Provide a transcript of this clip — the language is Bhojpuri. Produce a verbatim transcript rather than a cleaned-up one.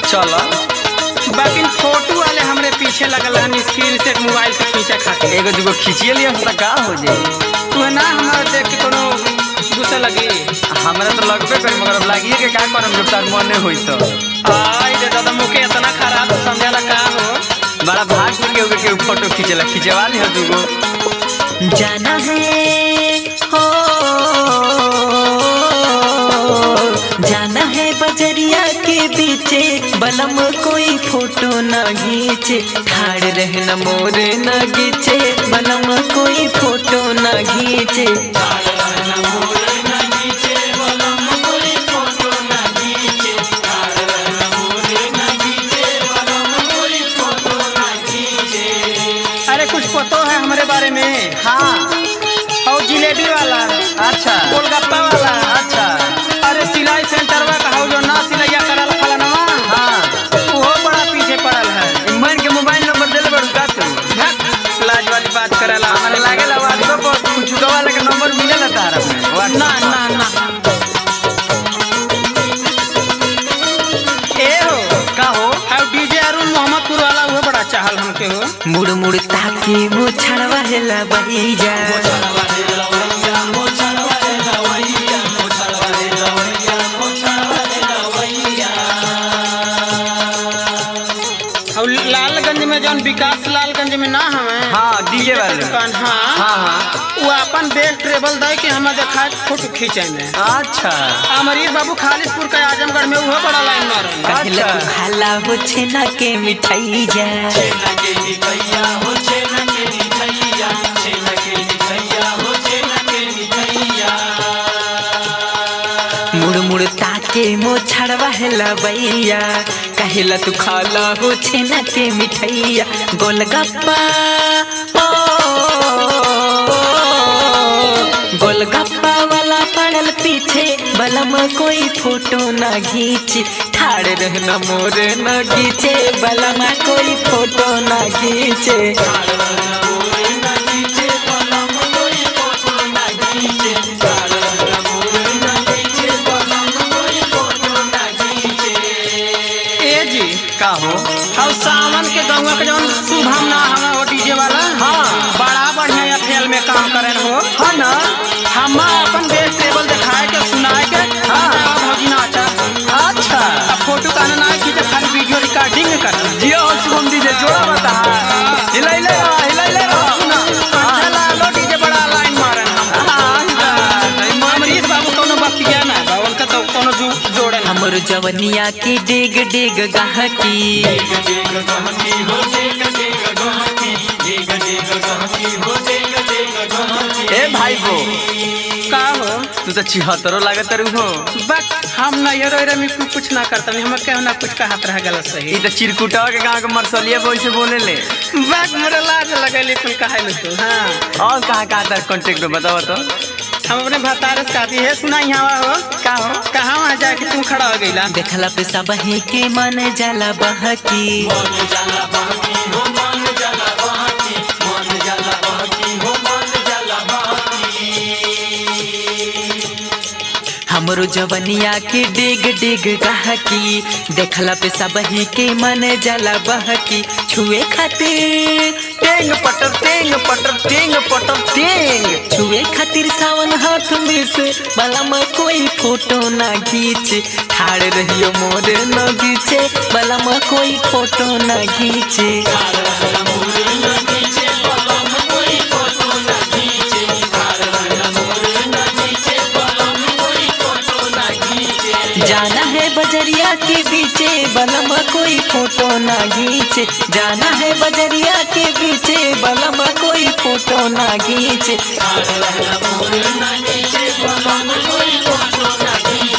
चलो बाकी फोटो वाले हमरे पीछे लगल हन स्क्रीन से मोबाइल से खींचा खातिर। एगो दुगो खींचिए लिया तो का हो जाए। तू ना हमारा देख के कोनो गुस्सा लगी। हमरा तो लगबे करी मगर अब लागिए के का करम जब तार मन नहीं होई तो। आई रे दादा मुके इतना खराब समझाला का हो। बड़ा भाग से के के फोटो खींचला खींचवा लिया दुगो। जाना है हो जाना है बजरिया के पीछे बलम कोई फोटो न खींचे ठाड़ रहना मोरे न खींचे बलम कोई फोटो न खींचे अरे कुछ पतो है हमारे बारे में। हाँ और जिलेबी वाला अच्छा गोलगप्पा वाला अच्छा अरे सिलाई सेंटर में कहो जो ना सिलैया करल फलानवा हाँ वो बड़ा पीछे पड़ल है। मन के मोबाइल नंबर देले बड़ का तू भक लाज वाली बात करेला हमारे लागेला व्हाट्सएप पर कुछ वाला के नंबर मिलेला तारा में ना ना ना ए हो का हो और डीजे अरुण मोहम्मदपुर वाला वो बड़ा चाहल हमके हो। मुड़ मुड़ ताके वो छड़वा हेला बहिजा और लालगंज में जौन विकास लालगंज में ना हमें हाँ डीजे वाले दुकान हाँ हाँ हाँ वो अपन बेस्ट ट्रेवल दे के हमें देखा फोटो खींचे में। अच्छा अमरीश बाबू खालिशपुर का आजमगढ़ में वो बड़ा लाइन मारो। कहला तू खाला हो छेना के मिठाई जा मुड़ मुड़ ताके मो छड़वा हेला भैया कहला तू खाला हो छेना के मिठाइया गोलगप्पा ओ गोलगप्पा वाला पड़ल पीछे बलम कोई फोटो ना खींच ठाड़ रहना मोरे न खींचे बलम कोई फोटो ना खींचे का हो और सावन के गौवा के जौन शुभम ना हमें वो डीजे वाला हाँ बड़ा बढ़िया फेल में काम करें हो हाँ ना हम अपन बेस्ट टेबल दिखाए के सुनाए के हाँ भौजी नाचा अच्छा अब फोटो का ना खींचे खाली वीडियो रिकॉर्डिंग कर जियो शुभम डीजे जोड़ा बता हिलाई ले रहा हिलाई ले रहा अच्छा लो डीजे बड़ा लाइन मारे हम अमरीश बाबू कोनो बतिया ना बावन का तो कोनो जोड़े हमर जवनिया की डेग डेग गहकी ए भाई बो का हो तू तो छिहत्तरों लागत रू हो बस हम ना ये रोए में कुछ ना करता नहीं हम कहना ना कुछ कहा रह गलत सही ई तो चिरकुटा के गांव के मरसलिया बोल से बोले ले बस मेरे लाज लगेली कुल कहे न तू हां और कहां कहां तेरा कांटेक्ट में बताओ तो हम अपने भतारस कहती है सुना यहाँ हो का हो कहाँ वहाँ जाके तू खड़ा हो गईला देखला पे सब ही के मन जाला बहकी हमरो जवनिया के डेग डेग गहकी देखला पे सब ही के मन जाला बहकी छुए खातिर टेंग पटर टेंग पटर टेंग पटर टेंग छुए खातिर सावन हाथ में से बलम कोई फोटो ना खींचे ठाड़ रहियो मोरे न खींचे बलम कोई फोटो ना खींचे जाना है बजरिया के पीछे बलम कोई फोटो ना खींचे जाना है बजरिया के पीछे बलम कोई फोटो ना खींचे